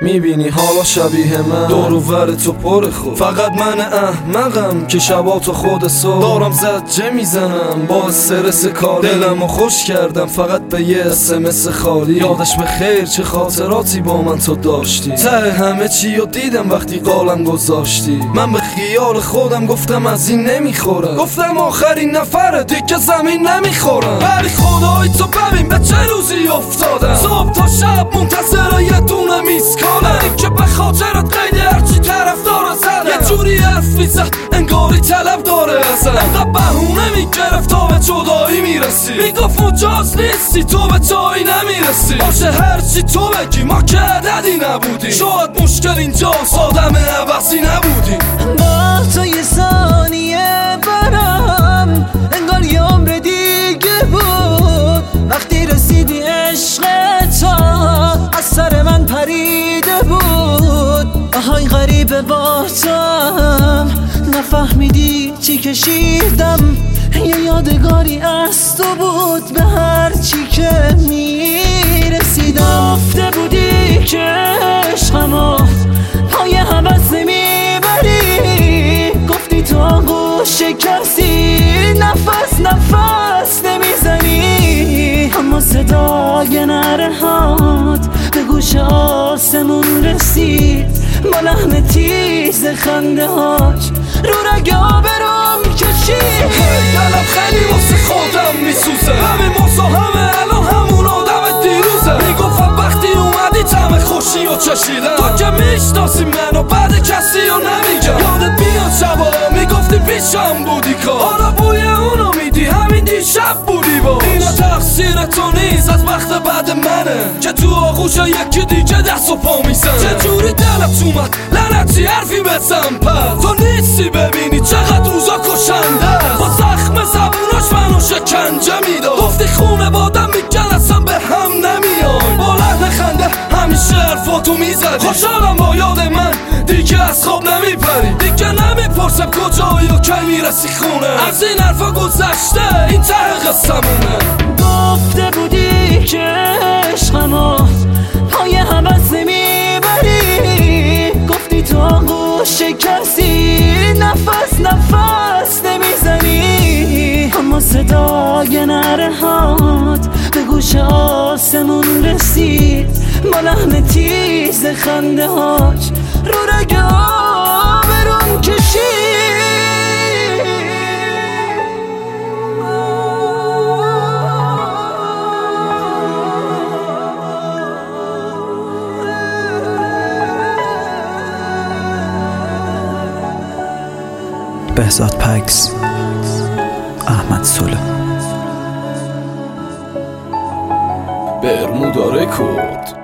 میبینی حالا شبیه من دور و ور تو پر خود، فقط من احمقم که شباتو خود صبح دارم زجه میزنم با استرس کاری. دلمو خوش کردم فقط به یه SMS خالی. یادش به خیر چه خاطراتی با من تو داشتی، ته همه چی رو دیدم وقتی قالم گذاشتی. من به خیال خودم گفتم از این نمیخورم، گفتم آخرین نفر دیگه زمین نمیخورم. ولی خدای تو ببین به چه روزی افتادم، صبح تا شب منتظر یه دونه میسکالم که به خاطرت قید هرچی طرف داره زدم. یه جوری حرف میزد انگاری طلب داره ازم، انقدر بهونه میگرفت تا به جدایی میرسی. میگفت مجاز نیستی تو به جایی نمیرسی. باشه هرچی تو بگی ما که عددی نبودیم، شاید مشکل اینجاست آدم عوضی نبودیم. با تو یه ثانیه برام انگار یه عمر دیگه بود. وقتی رسیدی عشق تو از سر من پریده بود. آهای غریبه با توام نفهمیدی چی کشیدم. یه یادگاری از تو بود به هر چی که میرسیدم. گفته بودی که عشقمو پای حوض نمیبری، گفتی تو آغوش کسی نفس نمیزنی. اما صدای نرهات به گوش آسمون رسید با لحن تیز خنده هاش رو رگ آبرام کشید. دلم خیلی واسه خودم میسوزه، همین مزاحمه الان همون آدم دیروزه. میگفتم وقتی اومدی طعم خوشی و چشیدم، تو که میشناسی منو بعد کسی رو نمیگم. یادت میاد شبا میگفتی پیشم بودی کار، حالا بوی اونو میدی همین دیشب بودی باش. اینا تقصیر تو نیست از وقت بعد منه که تو آغوش یکی دیگه دست و پا میزنه. چجوری دلت اومد لعنتی حرفی بزن پس، تو نیستی ببینی چقدر روزا کشنده. با زخم زبوناش منو شکنجه میداد، گفتی خونه بادم میگن اصلا به هم نمیای. با لحن خنده همیشه حرفاتو میزدی. خوشحالم با یاد من دیگه از خواب نمیپری، دیگه نمیپرسم کجایی و کی میرسی خونه. از این حرفا گذشته این ته قصمونه. گفته بودی که عشقمو پای حوض نمیبری، گفتی تو آغوش کسی نفس نمیزنی. اما صدای نرهات به گوش آسمون رسید با لحن تیز خنده هاش رو رگ آبرون کشید. بهزاد پکس، احمد سوله، برمودا رکورد.